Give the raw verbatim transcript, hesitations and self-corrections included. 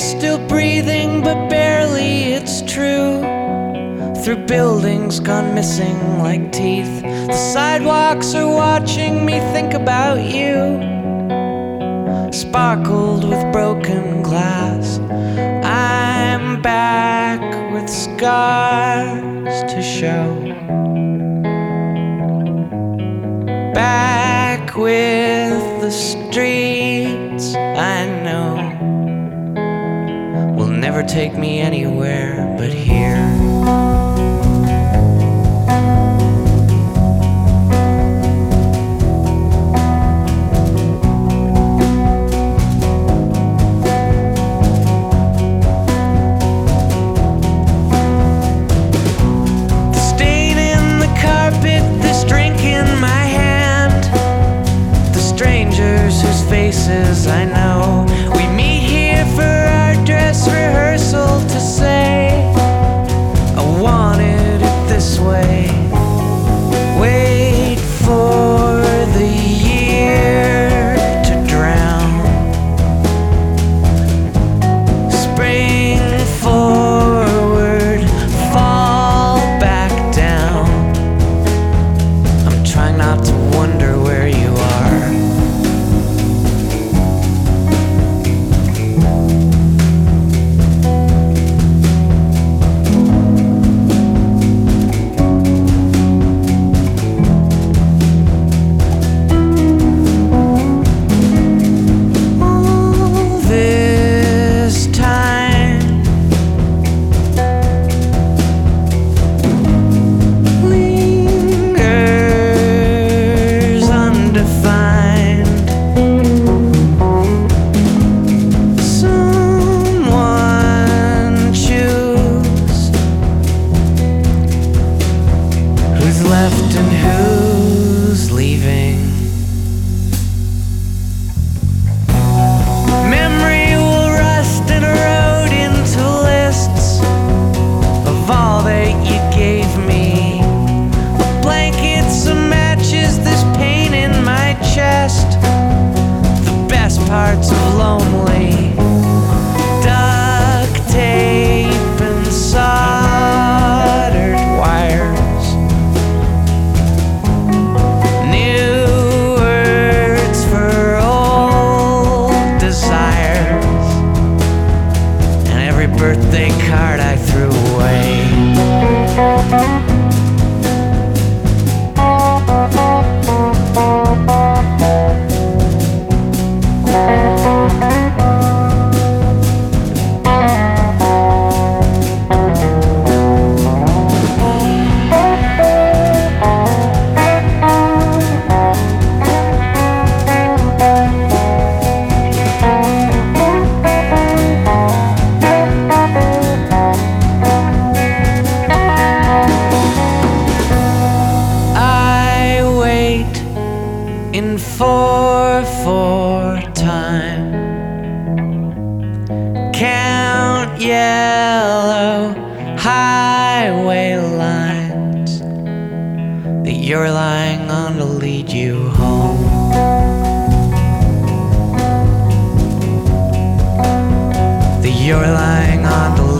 still breathing, but barely, it's true. Through buildings gone missing like teeth, the sidewalks are watching me think about you. Sparkled with broken glass, I'm back with scars to show. Back with the streets I know will never take me anywhere but here. Faces I know, we meet here for our dress rehearsal to say I wanted it this way. Wait for the year to drown, spring forward, fall back down. I'm trying not to wonder where you are. Left and who's leaving? Memory will rust and erode into lists of all that you gave me. The blankets, some matches, this pain in my chest, the best parts of lonely. Duct tape and soldered wires, birthday card I threw away. In four four time, count yellow highway lines that you're lying on to lead you home. That you're lying on to